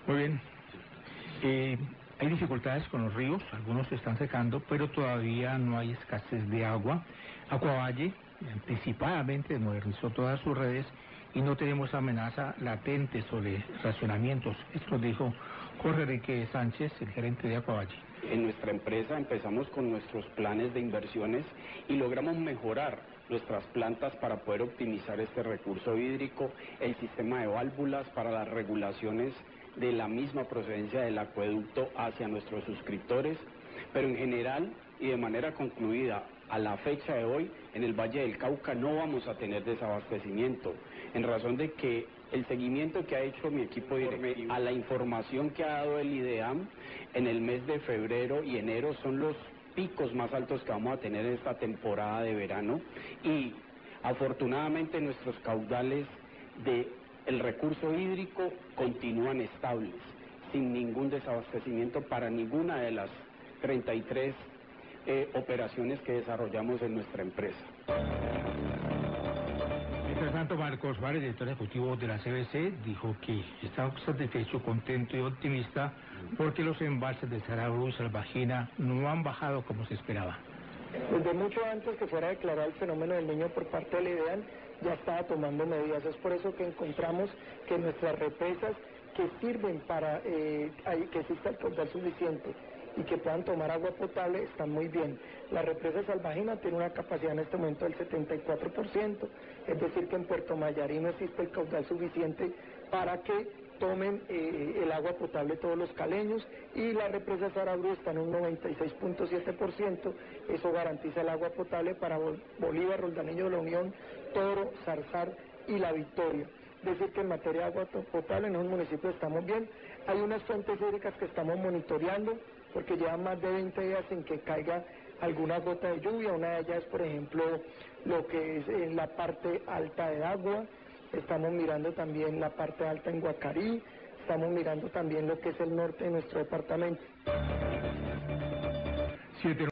Muy bien. Hay dificultades con los ríos, algunos se están secando, pero todavía no hay escasez de agua. Acuavalle anticipadamente modernizó todas sus redes y no tenemos amenaza latente sobre racionamientos. Esto lo dijo Jorge Enrique Sánchez, el gerente de Acuavalle. En nuestra empresa empezamos con nuestros planes de inversiones y logramos mejorar nuestras plantas para poder optimizar este recurso hídrico, el sistema de válvulas para las regulaciones de la misma procedencia del acueducto hacia nuestros suscriptores, pero en general y de manera concluida, a la fecha de hoy, en el Valle del Cauca no vamos a tener desabastecimiento, en razón de que el seguimiento que ha hecho mi equipo directivo a la información que ha dado el IDEAM en el mes de febrero y enero son los picos más altos que vamos a tener en esta temporada de verano y afortunadamente nuestros caudales del recurso hídrico continúan estables, sin ningún desabastecimiento para ninguna de las 33 operaciones que desarrollamos en nuestra empresa. Mientras tanto, Marcos Suárez, director ejecutivo de la CBC, dijo que está satisfecho, contento y optimista porque los embalses de Saraguro y Salvajina no han bajado como se esperaba. Desde mucho antes que fuera declarado el fenómeno del Niño por parte del IDEAM, ya estaba tomando medidas. Es por eso que encontramos que nuestras represas que sirven para que exista el caudal suficiente y que puedan tomar agua potable están muy bien. La represa Salvajina tiene una capacidad en este momento del 74%, es decir que en Puerto Mayarí no existe el caudal suficiente para que tomen el agua potable todos los caleños, y la represa Saraguro está en un 96.7%, eso garantiza el agua potable para Bolívar, Roldanillo de la Unión, Toro, Zarzal y La Victoria. Es decir que en materia de agua potable en un municipio estamos bien. Hay unas fuentes hídricas que estamos monitoreando porque llevan más de 20 días sin que caiga alguna gota de lluvia. Una de ellas es, por ejemplo, lo que es en la parte alta de agua. Estamos mirando también la parte alta en Guacarí, estamos mirando también lo que es el norte de nuestro departamento.